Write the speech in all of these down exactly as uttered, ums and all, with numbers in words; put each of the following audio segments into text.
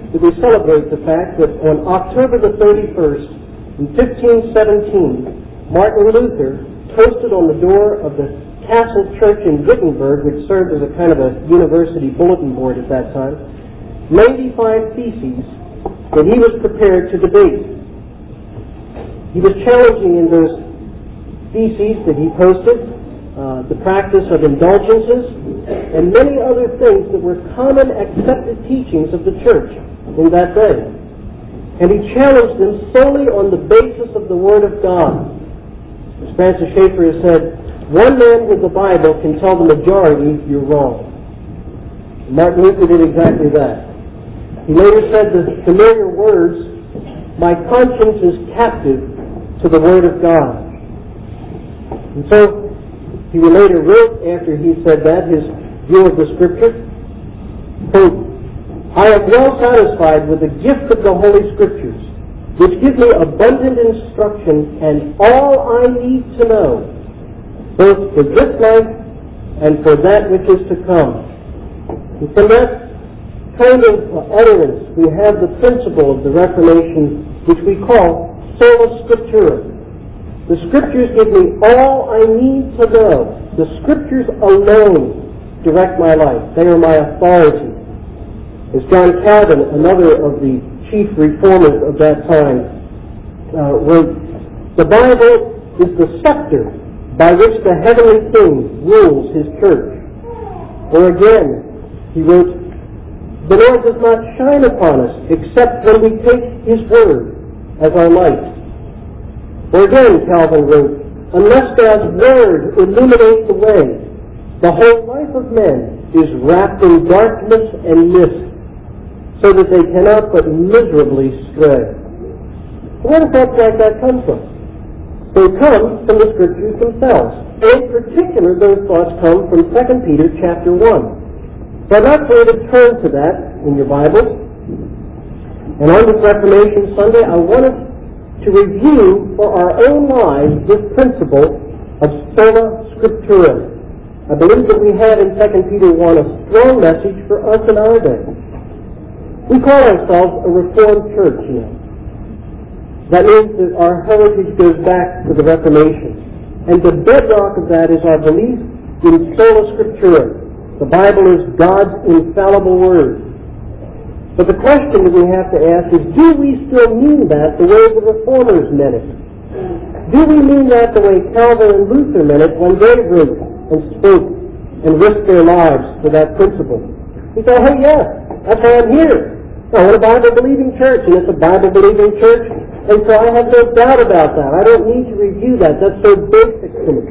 that we celebrate the fact that on October the thirty-first, in fifteen seventeen, Martin Luther posted on the door of the Castle Church in Wittenberg, which served as a kind of a university bulletin board at that time, ninety-five theses that he was prepared to debate. He was challenging in those theses that he posted uh, the practice of indulgences and many other things that were common accepted teachings of the church in that day. And he challenged them solely on the basis of the Word of God. As Francis Schaeffer has said, one man with the Bible can tell the majority you're wrong. Martin Luther did exactly that. He later said the familiar words, "My conscience is captive to the Word of God." And so, he later wrote, after he said that, his view of the Scripture, quote, "I am well satisfied with the gift of the Holy Scriptures, which give me abundant instruction and all I need to know, both for this life and for that which is to come." And from that kind of utterance, we have the principle of the Reformation, which we call sola scriptura. The Scriptures give me all I need to know. The Scriptures alone direct my life. They are my authority. As John Calvin, another of the chief reformers of that time, uh, wrote, "The Bible is the scepter by which the heavenly King rules his church." Or again, he wrote, "The Lord does not shine upon us except when we take His Word as our light." Or again, Calvin wrote, "Unless God's Word illuminates the way, the whole life of men is wrapped in darkness and mist, so that they cannot but miserably stray." Where do thoughts like that come from? They come from the Scriptures themselves. In particular, those thoughts come from Second Peter chapter one. So I'd like for you to turn to that in your Bibles. And on this Reformation Sunday, I want us to review for our own lives this principle of sola scriptura. I believe that we have in Second Peter one a strong message for us in our day. We call ourselves a Reformed church, you know. That means that our heritage goes back to the Reformation. And the bedrock of that is our belief in sola scriptura. The Bible is God's infallible Word. But the question that we have to ask is, do we still mean that the way the Reformers meant it? Do we mean that the way Calvin and Luther meant it when they wrote and spoke and risked their lives for that principle? We say, hey, yes, that's why I'm here. I want a Bible-believing church, and it's a Bible-believing church, and so I have no doubt about that. I don't need to review that. That's so basic to me.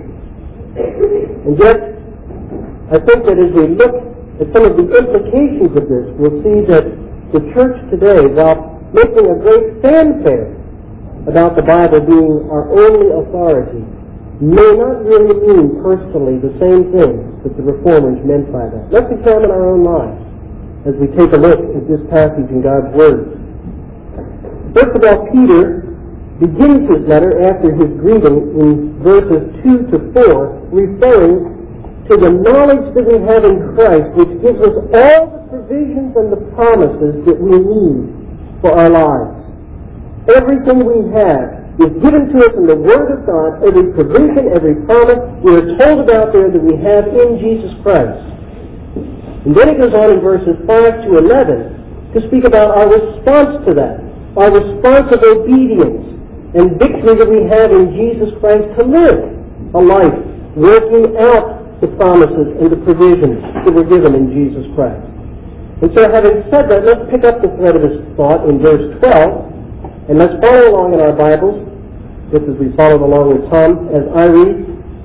And yet, I think that as we look at some of the implications of this, we'll see that the church today, while making a great fanfare about the Bible being our only authority, may not really mean personally the same things that the Reformers meant by that. Let's examine our own lives as we take a look at this passage in God's Word. First of all, Peter begins his letter after his greeting in verses two to four, referring to the knowledge that we have in Christ, which gives us all the provisions and the promises that we need for our lives. Everything we have is given to us in the Word of God, every provision, every promise. We are told about there that we have in Jesus Christ. And then it goes on in verses five to eleven to speak about our response to that, our response of obedience and victory that we have in Jesus Christ to live a life working out the promises and the provisions that were given in Jesus Christ. And so having said that, let's pick up the thread of his thought in verse twelve, and let's follow along in our Bibles, just as we followed along with Tom, as I read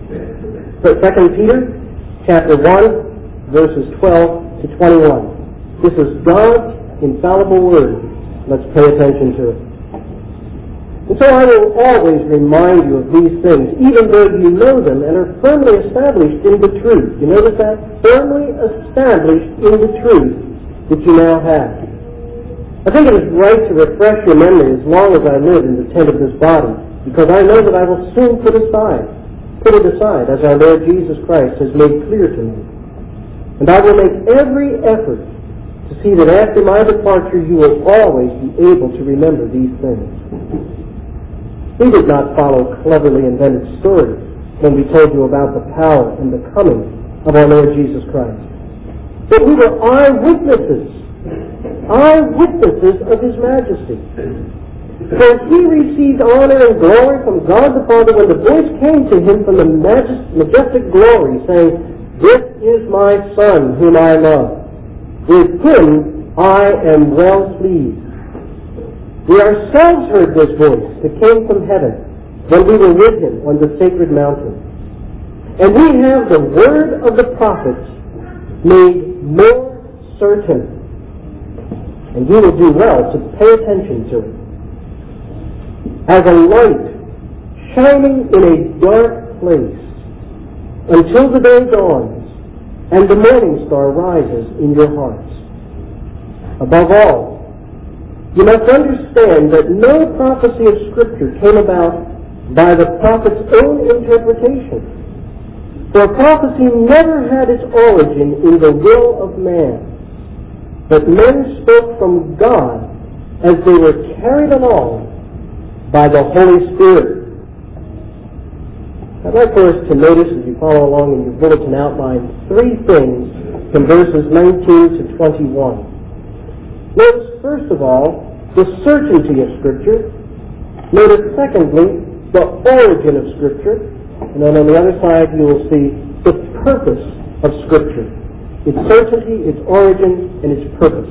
Second Peter chapter one, verses twelve to twenty-one. This is God's infallible Word. Let's pay attention to it. And so I will always remind you of these things, even though you know them and are firmly established in the truth. You notice that? Firmly established in the truth that you now have. I think it is right to refresh your memory as long as I live in the tent of this body, because I know that I will soon put aside, put it aside, as our Lord Jesus Christ has made clear to me. And I will make every effort to to see that after my departure you will always be able to remember these things. We did not follow cleverly invented stories when we told you about the power and the coming of our Lord Jesus Christ. But we were eyewitnesses, eyewitnesses of His majesty. For He received honor and glory from God the Father when the voice came to Him from the majestic glory, saying, "This is my Son whom I love. With Him I am well pleased." We ourselves heard this voice that came from heaven when we were with Him on the sacred mountain. And we have the word of the prophets made more certain. And you will do well to pay attention to it. As a light shining in a dark place until the day dawns and the morning star rises in your hearts. Above all, you must understand that no prophecy of Scripture came about by the prophet's own interpretation. For prophecy never had its origin in the will of man, but men spoke from God as they were carried along by the Holy Spirit. I'd like for us to notice, as you follow along in your bulletin outline, three things from verses nineteen to twenty-one. Notice, first of all, the certainty of Scripture. Notice, secondly, the origin of Scripture. And then on the other side, you will see the purpose of Scripture. Its certainty, its origin, and its purpose.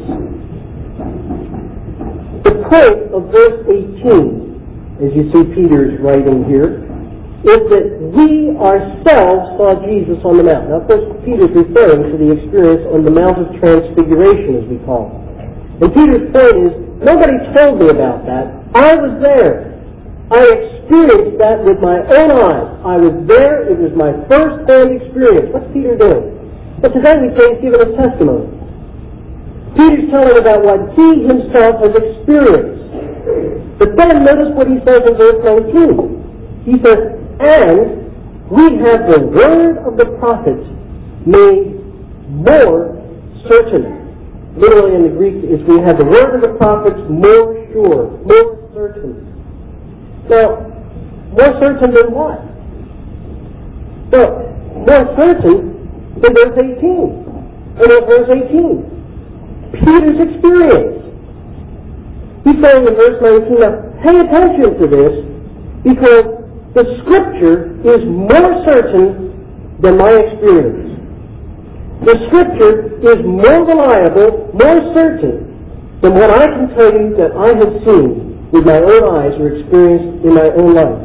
The point of verse eighteen, as you see Peter's writing here, is that we ourselves saw Jesus on the mountain. Now, of course, Peter's referring to the experience on the Mount of Transfiguration, as we call it. And Peter's point is, nobody told me about that. I was there. I experienced that with my own eyes. I was there. It was my first-hand experience. What's Peter doing? But today we say he's giving us testimony. Peter's telling about what he himself has experienced. But then notice what he says in verse nineteen. He says, "And we have the word of the prophets made more certain." Literally in the Greek is we have the word of the prophets more sure, more certain. Now, more certain than what? Well, more certain than verse eighteen. And in verse eighteen, Peter's experience. He's saying in verse nineteen, now pay attention to this, because the Scripture is more certain than my experience. The Scripture is more reliable, more certain than what I can tell you that I have seen with my own eyes or experienced in my own life.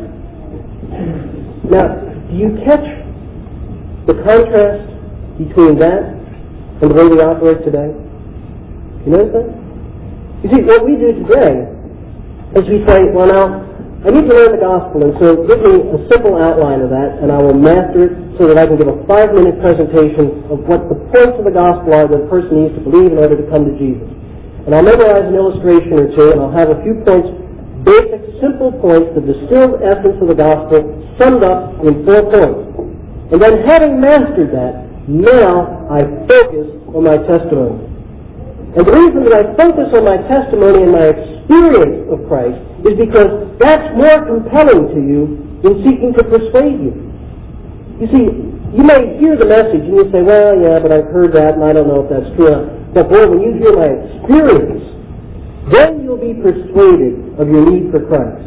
Now, do you catch the contrast between that and the way we operate today? You notice that? You see, what we do today is we say, well now, I need to learn the gospel, and so give me a simple outline of that, and I will master it so that I can give a five-minute presentation of what the points of the gospel are that a person needs to believe in order to come to Jesus. And I'll memorize an illustration or two, and I'll have a few points, basic, simple points, the distilled essence of the gospel, summed up in four points. And then having mastered that, now I focus on my testimony. And the reason that I focus on my testimony and my experience of Christ is because that's more compelling to you than seeking to persuade you. You see, you may hear the message and you say, well, yeah, but I've heard that and I don't know if that's true. But boy, when you hear my experience, then you'll be persuaded of your need for Christ.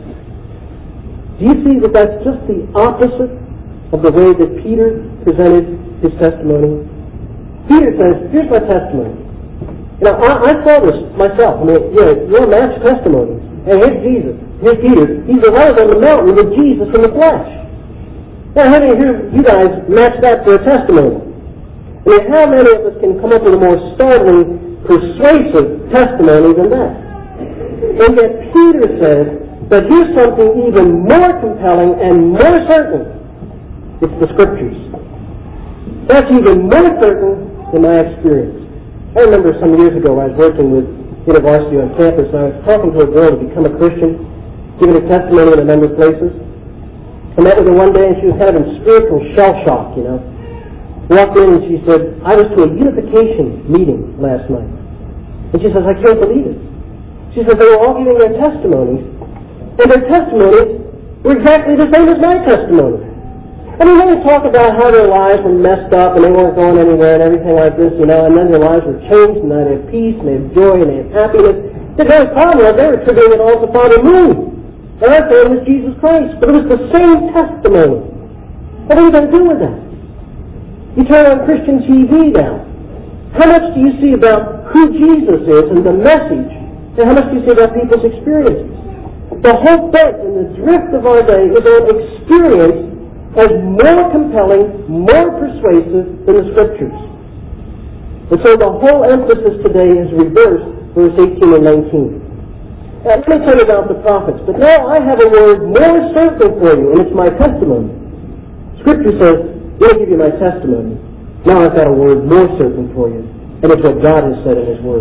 Do you see that that's just the opposite of the way that Peter presented his testimony? Peter says, here's my testimony. Now, I, I saw this myself. I mean, you know, you're a matched testimony. And here's Jesus. Here's Peter. He's alive on the mountain with Jesus in the flesh. Now, how many of you guys match that for a testimony? I mean, how many of us can come up with a more startling, persuasive testimony than that? And yet Peter says, but here's something even more compelling and more certain. It's the Scriptures. That's even more certain than my experience. I remember some years ago I was working with University on campus, and I was talking to a girl to become a Christian, giving a testimony in a number of places. I met with her one day, and she was having spiritual shell shock, you know. Walked in, and she said, I was to a unification meeting last night. And she says, I can't believe it. She says, they were all giving their testimonies, and their testimonies were exactly the same as my testimony. I mean, they would talk about how their lives were messed up and they weren't going anywhere and everything like this, you know, and then their lives were changed and they had peace and they had joy and they had happiness. The very problem was they were attributing it all to Father Moon. And our friend was Jesus Christ. But it was the same testimony. What are you going to do with that? You turn on Christian T V now. How much do you see about who Jesus is and the message, and how much do you see about people's experiences? The whole bent and the drift of our day is on experience as more compelling, more persuasive than the Scriptures. And so the whole emphasis today is reversed, verse eighteen and nineteen. Now, let me tell you about the prophets, but now I have a word more certain for you, and it's my testimony. Scripture says, I'll give you my testimony. Now I've got a word more certain for you, and it's what God has said in His Word.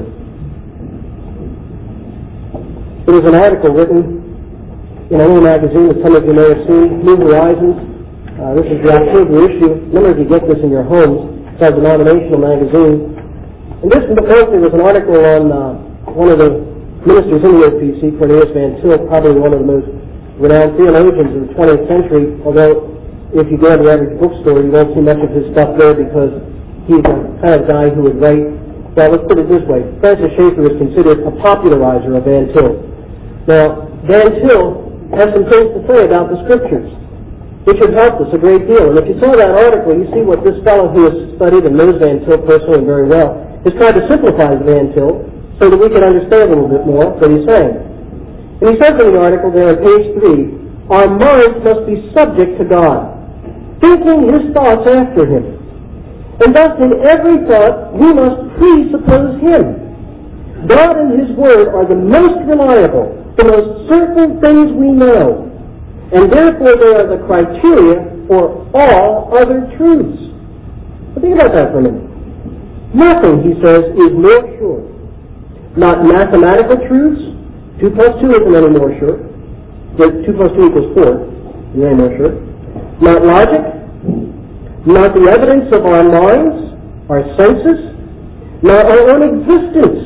There was an article written in a little magazine that some of you may have seen, New Horizons. Uh, this is the October issue. Remember, if you get this in your homes, it's a denominational magazine. And this mostly was an article on uh, one of the ministers in the O P C, Cornelius Van Til, probably one of the most renowned theologians of the twentieth century, although if you go to the average bookstore, you won't see much of his stuff there because he's the kind of guy who would write, well, let's put it this way, Francis Schaeffer is considered a popularizer of Van Til. Now, Van Til has some things to say about the Scriptures, which have helped us a great deal. And if you saw that article, you see what this fellow who has studied and knows Van Til personally very well has tried to simplify Van Til so that we can understand a little bit more what he's saying. And he says in the article there on page three, our minds must be subject to God, thinking His thoughts after Him. And thus in every thought we must presuppose Him. God and His Word are the most reliable, the most certain things we know, and therefore they are the criteria for all other truths. But think about that for a minute. Nothing, he says, is more sure. Not mathematical truths. Two plus two isn't any more sure. Two plus two equals four. Isn't any more sure. Not logic. Not the evidence of our minds, our senses. Not our own existence.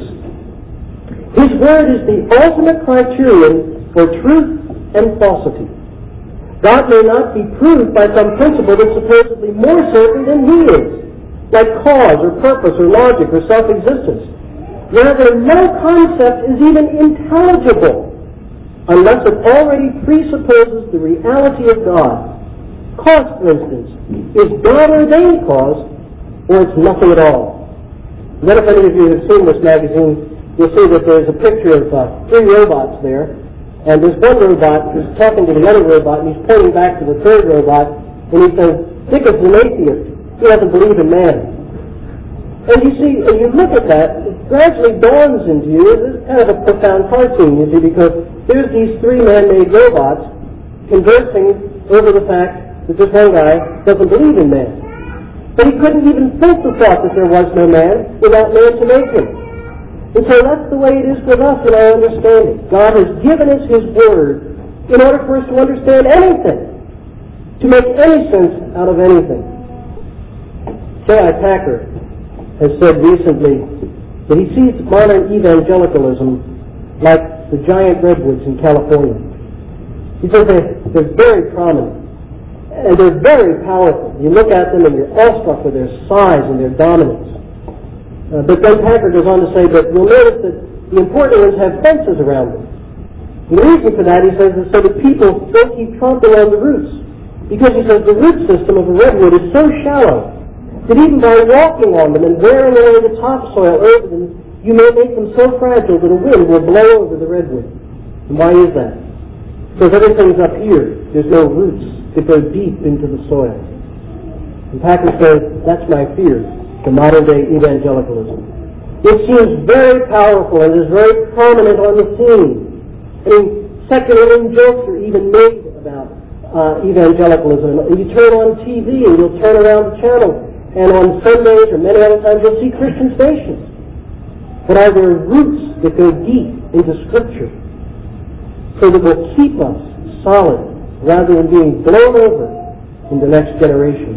His Word is the ultimate criterion for truth and falsity. God may not be proved by some principle that's supposedly more certain than He is, like cause or purpose or logic or self-existence. Rather, no concept is even intelligible unless it already presupposes the reality of God. Cause, for instance, is God-ordained cause, or it's nothing at all. And then if any of you have seen this magazine, you'll see that there's a picture of uh, three robots there. And there's one robot who's talking to the other robot, and he's pointing back to the third robot, and he says, Dick is an atheist. He doesn't believe in man. And you see, as you look at that, it gradually dawns into you, this is kind of a profound cartoon, you see, because there's these three man-made robots conversing over the fact that this one guy doesn't believe in man. But he couldn't even think the thought that there was no man without man to make him. And so that's the way it is with us in our understanding. God has given us His Word in order for us to understand anything, to make any sense out of anything. J I Packer has said recently that he sees modern evangelicalism like the giant redwoods in California. He says they're, they're very prominent, and they're very powerful. You look at them and you're awestruck with their size and their dominance. Uh, but then Packer goes on to say that you'll notice that the important ones have fences around them. And the reason for that, he says, is so that people don't keep tromping on the roots. Because he says the root system of a redwood is so shallow that even by walking on them and wearing away the topsoil over them, you may make them so fragile that a wind will blow over the redwood. And why is that? Because everything's up here. There's no roots that go deep into the soil. And Packer says, that's my fear. The modern-day evangelicalism. It seems very powerful and is very prominent on the scene. I mean, secular jokes are even made about uh, evangelicalism. You turn on T V and you'll turn around the channel, and on Sundays or many other times you'll see Christian stations. But are there roots that go deep into Scripture so that will keep us solid rather than being blown over in the next generation?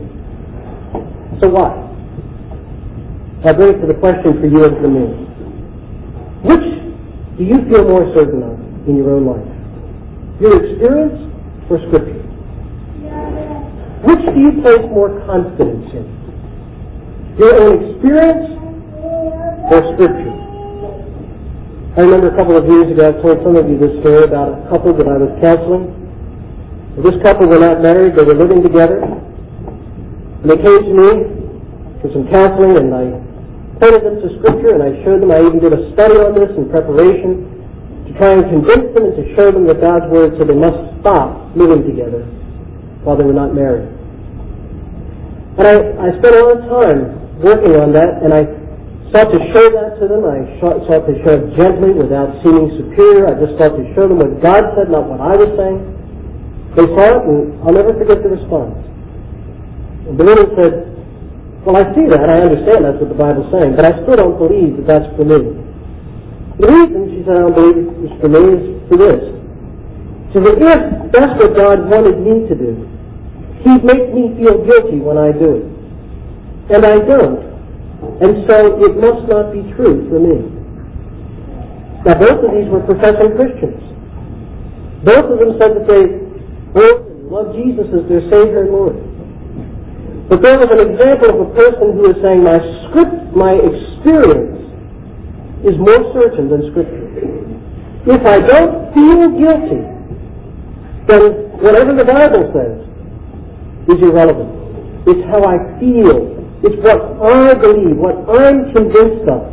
So what? I bring it to the question for you and for me. Which do you feel more certain of in your own life? Your experience or Scripture? Which do you place more confidence in? Your own experience or Scripture? I remember a couple of years ago, I told some of you this story about a couple that I was counseling. This couple were not married, they were living together. And they came to me for some counseling, and I pointed them to Scripture, and I showed them, I even did a study on this in preparation to try and convince them and to show them that God's Word said they must stop living together while they were not married. And I, I spent a lot of time working on that, and I sought to show that to them. I sought, sought to show it gently without seeming superior. I just sought to show them what God said, not what I was saying. They saw it, and I'll never forget the response. And the woman said, well, I see that. I understand that's what the Bible's saying, but I still don't believe that that's for me. The reason, she said, I don't believe it's for me is for this. She said, if that's what God wanted me to do, He'd make me feel guilty when I do it. And I don't. And so it must not be true for me. Now, both of these were professing Christians. Both of them said that they love Jesus as their Savior and Lord. But there was an example of a person who was saying, my script, my experience is more certain than Scripture. If I don't feel guilty, then whatever the Bible says is irrelevant. It's how I feel. It's what I believe, what I'm convinced of.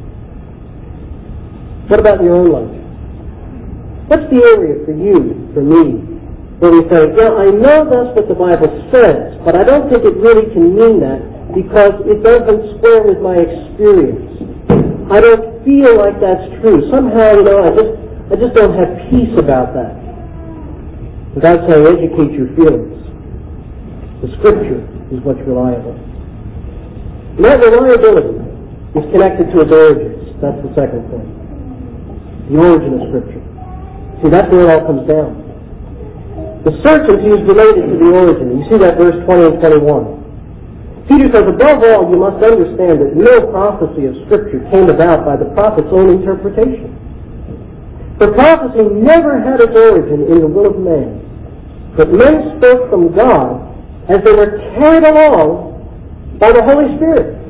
What about your own life? What's the area for you, for me, where we say, yeah, I know that's what the Bible says, but I don't think it really can mean that because it doesn't square with my experience. I don't feel like that's true. Somehow, you know, I just I just don't have peace about that. And God's saying, educate your feelings. The Scripture is what's reliable. And that reliability is connected to its origins. That's the second point. The origin of Scripture. See, that's where it all comes down. The certainty is related to the origin. You see that verse twenty and twenty-one. Peter says, above all, you must understand that no prophecy of Scripture came about by the prophet's own interpretation. For prophecy never had its origin in the will of man, but men spoke from God as they were carried along by the Holy Spirit.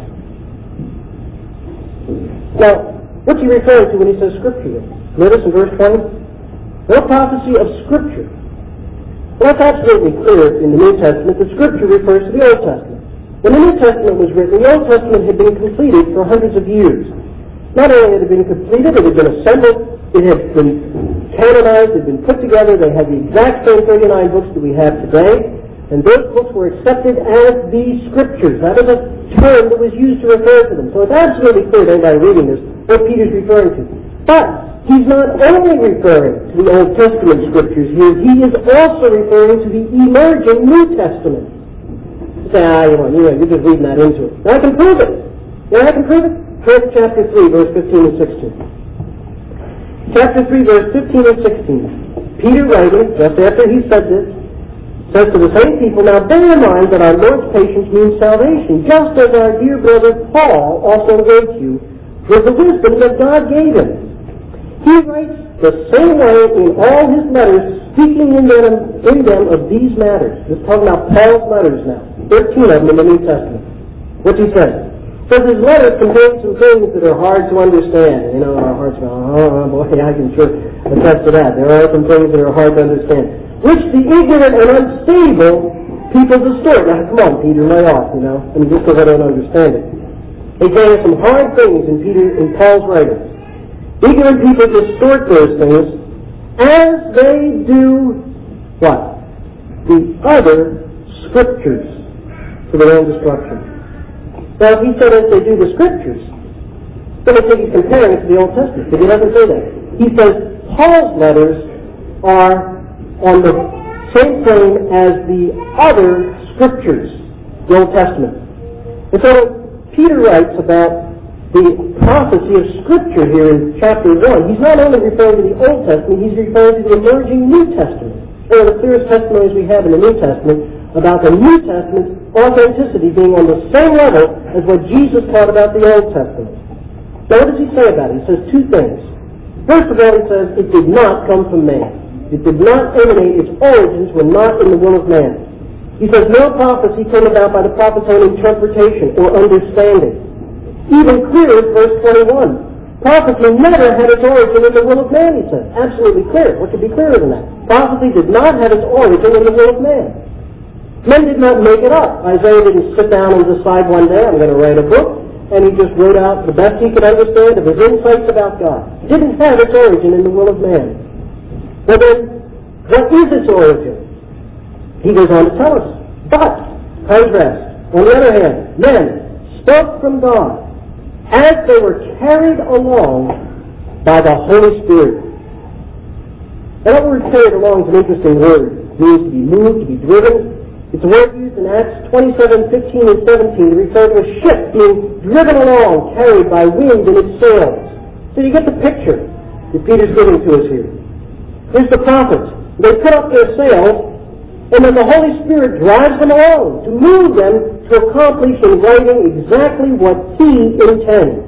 Now, what's he referring to when he says Scripture? Notice in verse twenty, no prophecy of Scripture. Well, that's absolutely clear in the New Testament. The Scripture refers to the Old Testament. When the New Testament was written, the Old Testament had been completed for hundreds of years. Not only had it been completed, it had been assembled, it had been canonized, it had been put together, they had the exact same thirty-nine books that we have today, and those books were accepted as the Scriptures. That is a term that was used to refer to them. So it's absolutely clear to anybody reading this what Peter's referring to. But he's not only referring to the Old Testament Scriptures here, he is also referring to the emerging New Testament. You say, ah, you know, you know, you're just reading that into it. Now I can prove it. You know, I can prove it. Turn to chapter three, verse fifteen and sixteen. Chapter three, verse fifteen and sixteen. Peter writing, just after he said this, says to the same people, now bear in mind that our Lord's patience means salvation, just as our dear brother Paul also wrote you with the wisdom that God gave him. He writes the same way in all his letters, speaking in them, in them of these matters. Just talking about Paul's letters now. Thirteen of them in the New Testament. What's he saying? Says his letters contain some things that are hard to understand. You know, our hearts go, oh boy, I can sure attest to that. There are some things that are hard to understand, which the ignorant and unstable people distort. Now, come on, Peter, lay off, you know. I mean, just because I don't understand it. He's saying some hard things in Peter, in Paul's writings. Ignorant people distort those things as they do what? The other Scriptures for their own destruction. Now, if he said as they do the Scriptures, then I think he's comparing it to the Old Testament, but he doesn't say that. He says Paul's letters are on the same plane as the other Scriptures, the Old Testament. And so Peter writes about the prophecy of Scripture here in chapter one. He's not only referring to the Old Testament, he's referring to the emerging New Testament. One of the clearest testimonies we have in the New Testament about the New Testament's authenticity being on the same level as what Jesus taught about the Old Testament. Now, what does he say about it? He says two things. First of all, he says it did not come from man. It did not emanate, its origins were not in the will of man. He says no prophecy came about by the prophet's own interpretation or understanding. Even clearer, verse twenty-one. Prophecy never had its origin in the will of man, he says. Absolutely clear. What could be clearer than that? Prophecy did not have its origin in the will of man. Men did not make it up. Isaiah didn't sit down and decide one day, I'm going to write a book, and he just wrote out the best he could understand of his insights about God. It didn't have its origin in the will of man. But then, what is its origin? He goes on to tell us. But, contrast, on the other hand, men spoke from God as they were carried along by the Holy Spirit. Now, that word carried along is an interesting word. It means to be moved, to be driven. It's a word used in Acts twenty-seven, fifteen, and seventeen to refer to a ship being driven along, carried by wind in its sails. So you get the picture that Peter's giving to us here. Here's the prophets. They put up their sails, and then the Holy Spirit drives them along to move them to accomplish in writing exactly what He intends.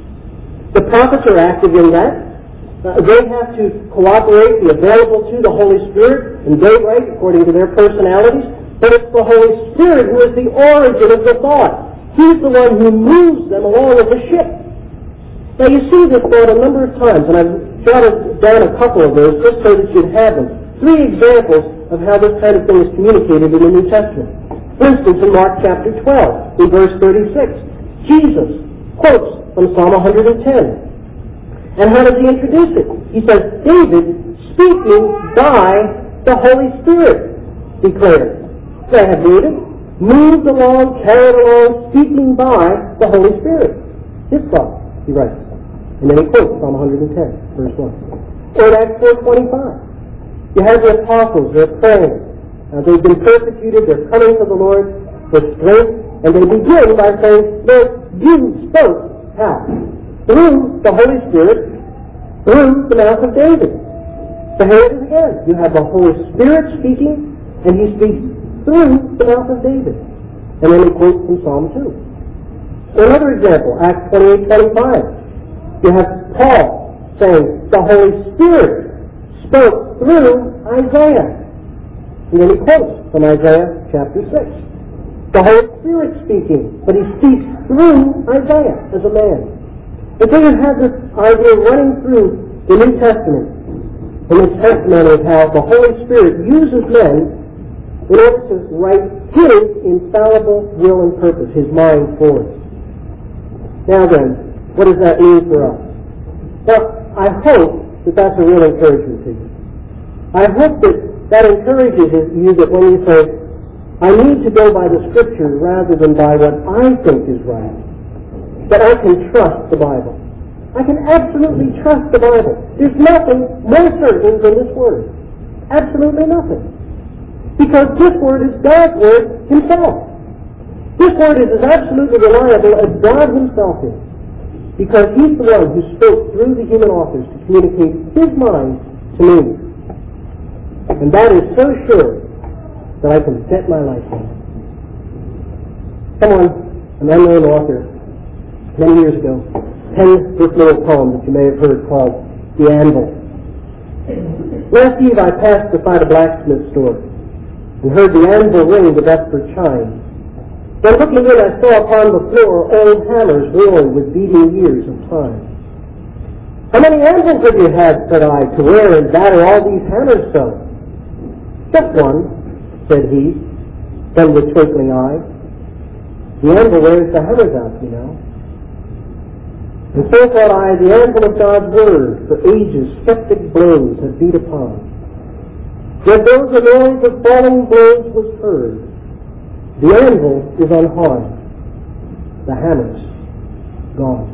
The prophets are active in that. Uh, they have to cooperate, be available to the Holy Spirit, and they write according to their personalities. But it's the Holy Spirit who is the origin of the thought. He's the one who moves them along as a ship. Now you see this thought a number of times, and I've jotted down a couple of those just so that you'd have them. Three examples of how this kind of thing is communicated in the New Testament. For instance, in Mark chapter twelve, in verse thirty-six, Jesus quotes from Psalm one hundred ten. And how does he introduce it? He says, David, speaking by the Holy Spirit, declared. They have moved, moved along, carried along, speaking by the Holy Spirit. His thought, he writes. And then he quotes Psalm one hundred ten, verse one. Or in Acts four twenty-five. You have the apostles, they're praying. Uh, they've been persecuted, they're coming to the Lord with strength, and they begin by saying, Lord, you spoke how? Through the Holy Spirit, through the mouth of David. So here it is again. You have the Holy Spirit speaking, and he speaks through the mouth of David. And then he quotes from Psalm two. Another example, Acts twenty-eight twenty-five. You have Paul saying, the Holy Spirit spoke through Isaiah. And then he quotes from Isaiah chapter six. The Holy Spirit speaking, but he speaks through Isaiah as a man. And so you have this idea running through the New Testament, and this testimony of how the Holy Spirit uses men in order to write His infallible will and purpose, His mind for us. Now then, what does that mean for us? Well, I hope that that's a real encouragement to you. I hope that that encourages you that when you say, I need to go by the Scripture rather than by what I think is right, that I can trust the Bible. I can absolutely trust the Bible. There's nothing more certain than this Word. Absolutely nothing. Because this Word is God's Word Himself. This Word is as absolutely reliable as God Himself is. Because He's the one who spoke through the human authors to communicate His mind to me. And that is so sure that I can bet my life on it. Someone, an unknown author, many years ago, penned this little poem that you may have heard called The Anvil. Last eve I passed beside a blacksmith store and heard the anvil ring the desperate chime. Then looking in I saw upon the floor old hammers worn with beating years of time. How many anvils have you had, said I, to wear and batter all these hammers so? Just one, said he, then with twinkling eye. The anvil wears the hammers out, you know. And so thought I, the anvil of God's Word, for ages skeptic blows have beat upon. Yet though the noise of falling blows was heard, the anvil is unharmed, the hammer's gone.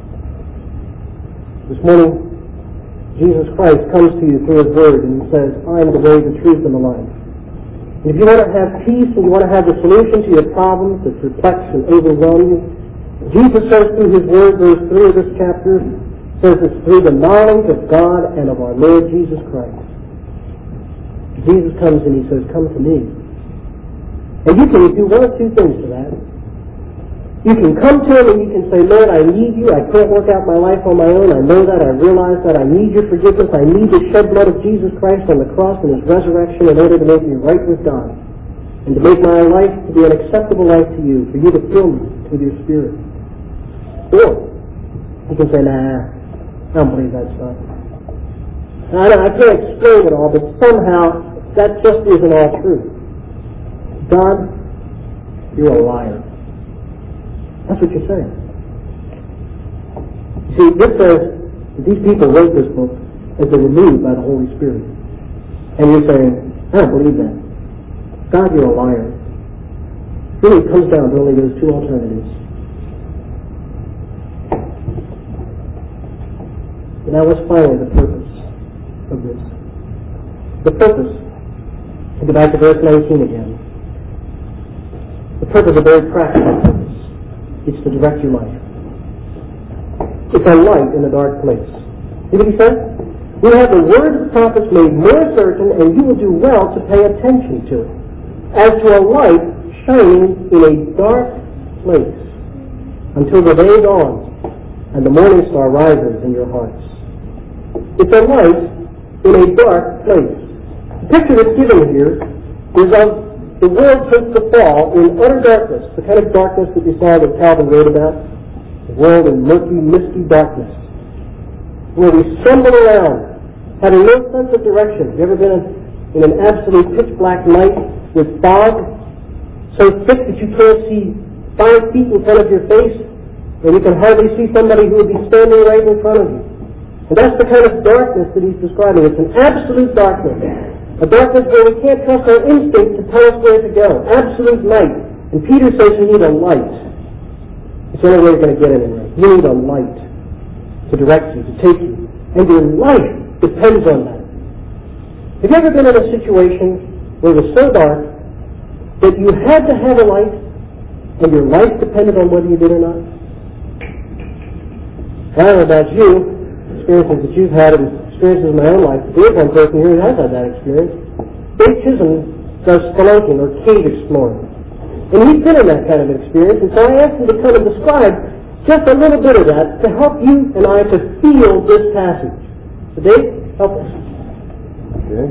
This morning, Jesus Christ comes to you through His Word and He says, I am the way, the truth, and the life. And if you want to have peace and you want to have the solution to your problems that perplex and overwhelm you, Jesus says through His Word, verse three of this chapter, says it's through the knowledge of God and of our Lord Jesus Christ. Jesus comes and He says, come to me. And you can do one of two things to that. You can come to Him and you can say, Lord, I need you. I can't work out my life on my own. I know that. I realize that. I need your forgiveness. I need the shed blood of Jesus Christ on the cross and His resurrection in order to make me right with God and to make my life to be an acceptable life to you, for you to fill me with your Spirit. Or you can say, nah, I don't believe that stuff. I, I can't explain it all, but somehow that just isn't all true. God, you're a liar. That's what you're saying. See, this says that these people wrote this book as they were moved by the Holy Spirit. And you're saying, I don't believe that. God, you're a liar. Really, it comes down to only those two alternatives. And now what's finally the purpose of this? The purpose, and go back to verse nineteen again. The purpose is a very practical purpose. It's to direct your life. It's a light in a dark place. See what he said? We have the word of prophets made more certain, and you will do well to pay attention to it, as to a light shining in a dark place, until the day dawns and the morning star rises in your hearts. It's a light in a dark place. The picture that's given here is of the world since the fall in utter darkness, the kind of darkness that you saw that Calvin wrote about, the world in murky, misty darkness, where we stumble around, having no sense of direction. Have you ever been in an absolute pitch-black night with fog so thick that you can't see five feet in front of your face, and you can hardly see somebody who would be standing right in front of you? And that's the kind of darkness that he's describing. It's an absolute darkness. A darkness where we can't trust our instinct to tell us where to go. Absolute night. And Peter says you need a light. It's the only way you're going to get anywhere. You need a light to direct you, to take you. And your life depends on that. Have you ever been in a situation where it was so dark that you had to have a light and your life depended on whether you did or not? I don't know about you, experiences that you've had and experiences in my own life. There is one person here who has had that experience. Dave Chisholm does spelunking or cave exploring. And he's been in that kind of experience, and so I asked him to come and describe just a little bit of that to help you and I to feel this passage. So Dave, help us. Okay.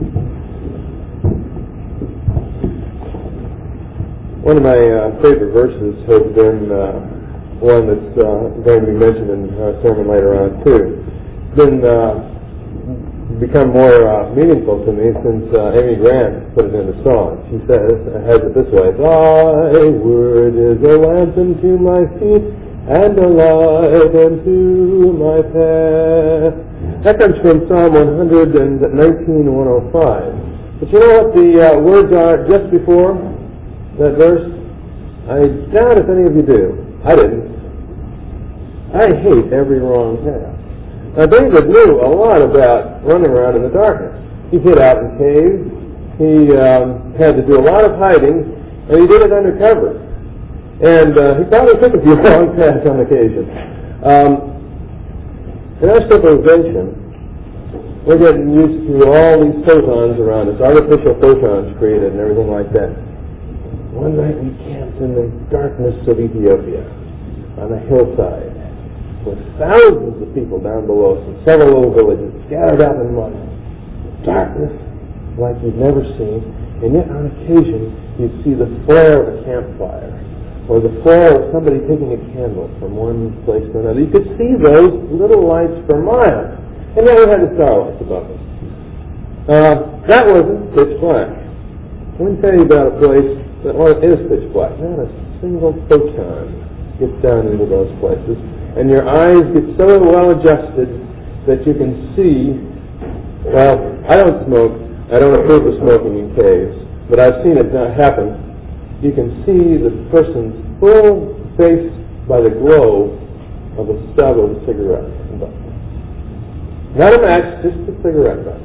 One of my uh, favorite verses has been uh, one that's uh, going to be mentioned in a sermon later on too. It's been uh, become more uh, meaningful to me since uh, Amy Grant put it in the song. She says, has it this way: Thy word is a lamp unto my feet and a light unto my path. That comes from Psalm one nineteen, one oh five. But you know what the uh, words are just before that verse? I doubt if any of you do. I didn't. I hate every wrong path. Now, David knew a lot about running around in the darkness. He hid out in caves. He um, had to do a lot of hiding, and he did it undercover. And uh, he probably took a few wrong paths on occasion. Um, in our civilization, we're getting used to all these photons around us, artificial photons created and everything like that. One night we camped in the darkness of Ethiopia on a hillside, with thousands of people down below us in several little villages scattered out in mud. Darkness like you've never seen, and yet on occasion you'd see the flare of a campfire, or the flare of somebody taking a candle from one place to another. You could see those little lights for miles, and then we had the starlights above us. Uh, that wasn't pitch black. Let me tell you about a place that well, is pitch black. Not a single photon gets down into those places. And your eyes get so well adjusted that you can see. Well, I don't smoke. I don't approve of smoking in caves, but I've seen it happen. You can see the person's full face by the glow of a stub of a cigarette butt. Not a match, just a cigarette butt.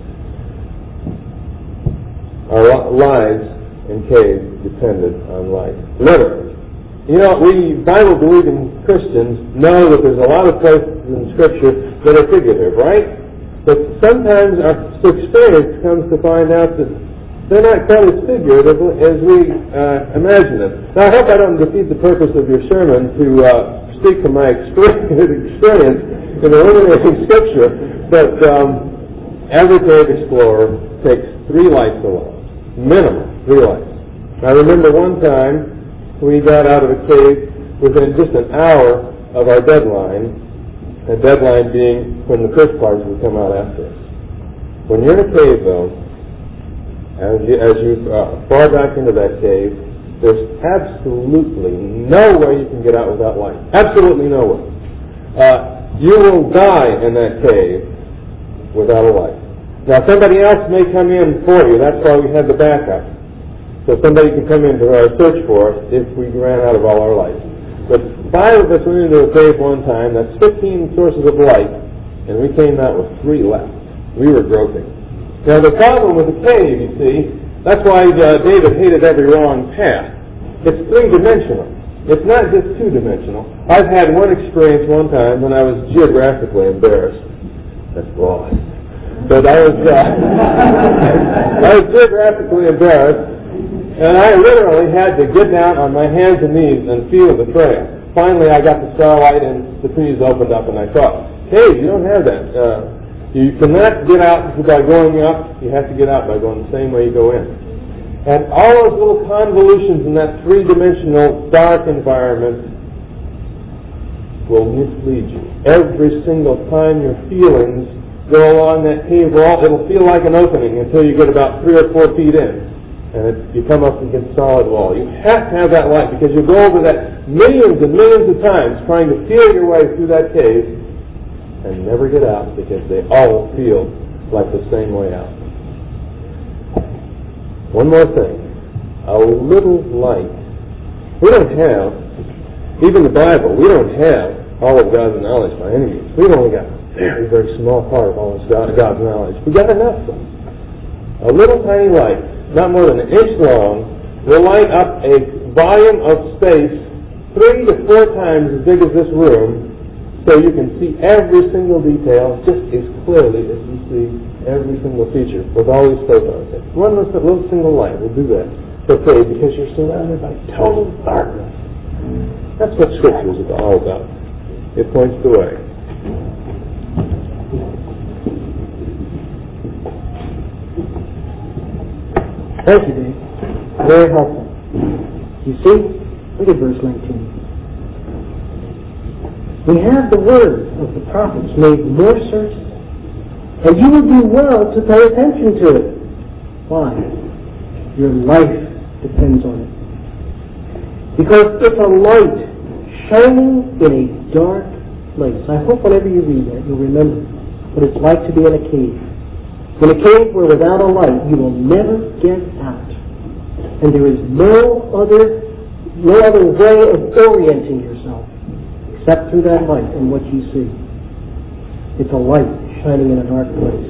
Our lives in caves depended on light. Literally. You know, we Bible-believing Christians know that there's a lot of places in Scripture that are figurative, right? But sometimes our experience comes to find out that they're not quite as figurative as we uh, imagine them. Now, I hope I don't defeat the purpose of your sermon to uh, speak from my experience in illuminating Scripture, but um, every cave explorer takes three lights along, minimum three lights. I remember one time we got out of a cave within just an hour of our deadline, the deadline being when the fish parties would come out after us. When you're in a cave, though, as you, as you uh, fall back into that cave, there's absolutely no way you can get out without light. Absolutely no way. Uh, you will die in that cave without a light. Now, somebody else may come in for you. That's why we had the backup. So somebody can come in to uh, search for us if we ran out of all our lights. But five of us went into a cave one time. That's fifteen sources of light, and we came out with three left. We were groping. Now, the problem with the cave, you see, that's why uh, David hated every wrong path. It's three-dimensional. It's not just two-dimensional. I've had one experience one time when I was geographically embarrassed. That's lost. But I was, uh, I was geographically embarrassed, and I literally had to get down on my hands and knees and feel the trail. Finally, I got the starlight, and the trees opened up, and I thought, hey, you don't have that. Uh, you cannot get out by going up. You have to get out by going the same way you go in. And all those little convolutions in that three-dimensional dark environment will mislead you. Every single time your feelings go along that cave wall, it'll feel like an opening until you get about three or four feet in. And it, you come up against solid wall. You have to have that light because you go over that millions and millions of times trying to feel your way through that cave and never get out because they all feel like the same way out. One more thing. A little light. We don't have, even the Bible, we don't have all of God's knowledge by any means. We've only got a very, very small part of all of God's knowledge. We've got enough, though. A little tiny light, not more than an inch long, will light up a volume of space three to four times as big as this room, so you can see every single detail just as clearly as you see every single feature with all these photons. One little single light will do that. Okay, because you're surrounded by total darkness. That's what Scripture is all about. It points the way. Thank you, Dave. Very helpful. You see? Look at verse nineteen. We have the word of the prophets made more certain, and you will do well to pay attention to it. Why? Your life depends on it. Because it's a light shining in a dark place. I hope whenever you read that, you'll remember what it's like to be in a cave. In a cave where without a light, you will never get out. And there is no other, no other way of orienting yourself except through that light and what you see. It's a light shining in a dark place.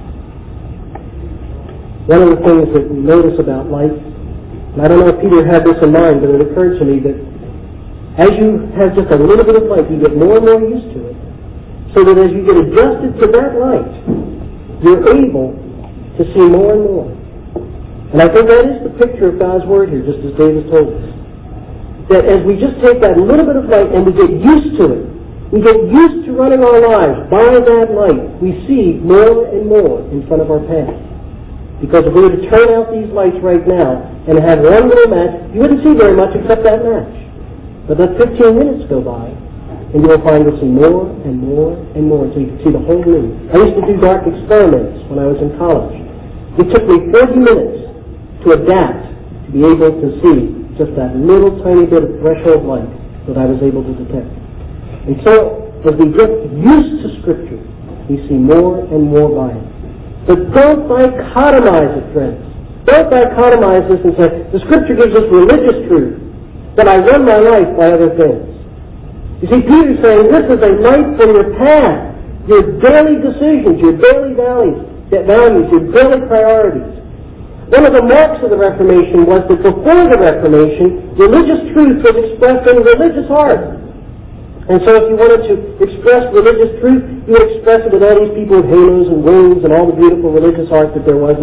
One of the things that we notice about light, and I don't know if Peter had this in mind, but it occurred to me that as you have just a little bit of light, you get more and more used to it, so that as you get adjusted to that light, you're able to see more and more. And I think that is the picture of God's Word here, just as David told us. That as we just take that little bit of light and we get used to it, we get used to running our lives by that light, we see more and more in front of our path. Because if we were to turn out these lights right now and have one little match, you wouldn't see very much except that match. But let fifteen minutes go by, and you will find you'll see more and more and more until you can see the whole room. I used to do dark experiments when I was in college. It took me forty minutes to adapt to be able to see just that little tiny bit of threshold light that I was able to detect. And so, as we get used to Scripture, we see more and more by it. But don't dichotomize it, friends. Don't dichotomize this and say, the Scripture gives us religious truth, but I run my life by other things. You see, Peter's saying this is a light for your path, your daily decisions, your daily values, values, your daily priorities. One of the marks of the Reformation was that before the Reformation, religious truth was expressed in religious art. And so if you wanted to express religious truth, you would express it with all these people with halos and wings and all the beautiful religious art that there was in the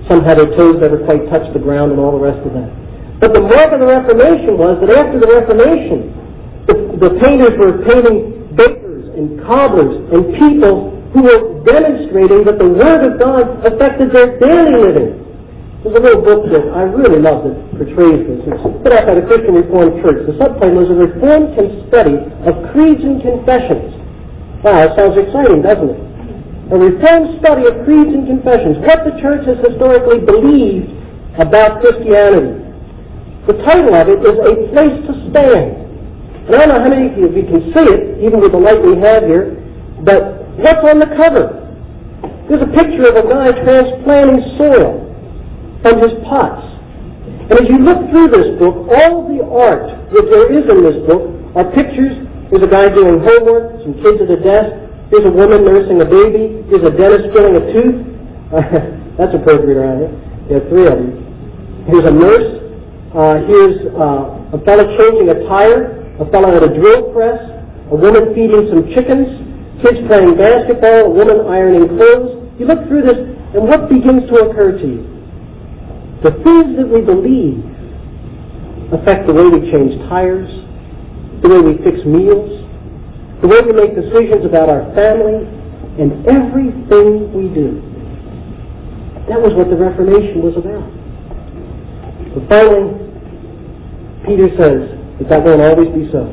some had their toes never quite touched the ground and all the rest of that. But the mark of the Reformation was that after the Reformation, the, the painters were painting bakers and cobblers and people who were demonstrating that the Word of God affected their daily living. There's a little book that I really love that portrays this. It's put out by the Christian Reformed Church. The subtitle is A Reformed Study of Creeds and Confessions. Wow, that sounds exciting, doesn't it? A Reformed study of creeds and confessions. What the church has historically believed about Christianity. The title of it is A Place to Stand. And I don't know how many of you can see it, even with the light we have here, but what's on the cover? There's a picture of a guy transplanting soil from his pots. And as you look through this book, all the art that there is in this book are pictures. There's a guy doing homework, some kids at a desk. There's a woman nursing a baby. There's a dentist filling a tooth. That's appropriate around here. There are three of them. Here's a nurse. Uh, here's uh, a fellow changing a tire. A fellow at a drill press. A woman feeding some chickens. Kids playing basketball. A woman ironing clothes. You look through this, and what begins to occur to you? The things that we believe affect the way we change tires, the way we fix meals, the way we make decisions about our family, and everything we do. That was what the Reformation was about. But finally, Peter says that that won't always be so.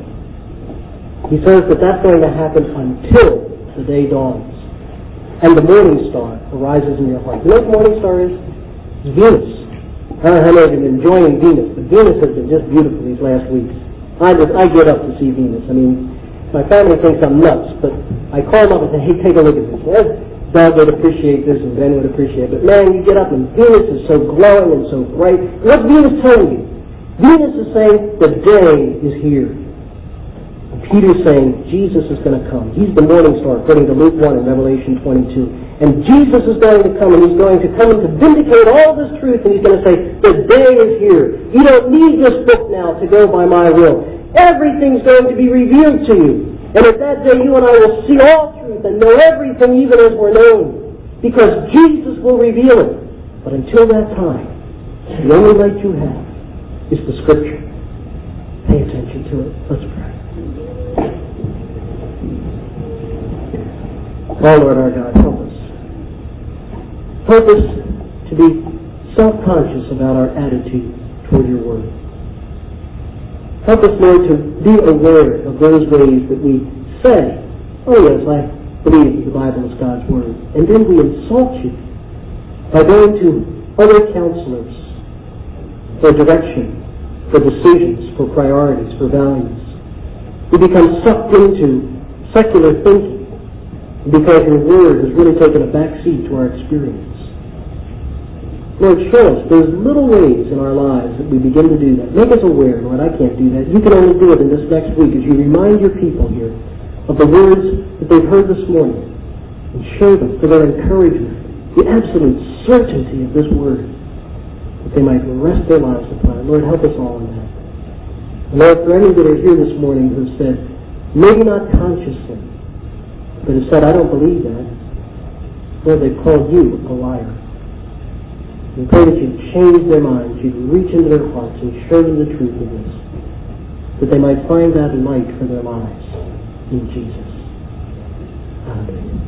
He says that that's going to happen until the day dawns and the morning star arises in your heart. You know what the morning star is? Venus. I don't know how many of you have been enjoying Venus, but Venus has been just beautiful these last weeks. I just, I get up to see Venus. I mean, my family thinks I'm nuts, but I call them up and say, hey, take a look at this. Well, Doug would appreciate this and Ben would appreciate it. But man, you get up and Venus is so glowing and so bright. What's Venus telling you? Venus is saying the day is here. And Peter's saying Jesus is going to come. He's the morning star, according to Luke one and Revelation twenty-two. And Jesus is going to come, and He's going to come and to vindicate all this truth, and He's going to say, the day is here. You don't need this book now to go by my will. Everything's going to be revealed to you. And at that day, you and I will see all truth and know everything even as we're known, because Jesus will reveal it. But until that time, the only light you have is the Scripture. Pay attention to it. Let's pray. Oh, Lord our God, help us. Help us to be self-conscious about our attitude toward your Word. Help us, Lord, to be aware of those ways that we say, oh yes, I believe that the Bible is God's Word. And then we insult you by going to other counselors for direction, for decisions, for priorities, for values. We become sucked into secular thinking because your Word has really taken a back seat to our experience. Lord, show us those little ways in our lives that we begin to do that. Make us aware, Lord, I can't do that. You can only do it in this next week as you remind your people here of the words that they've heard this morning and show them for their encouragement, the absolute certainty of this Word, that they might rest their lives upon it. Lord, help us all in that. And Lord, for any that are here this morning who have said, maybe not consciously, but have said, I don't believe that, Lord, they've called you a liar. We pray that you'd change their minds, you'd reach into their hearts and show them the truth of this, that they might find that light for their lives in Jesus. Amen.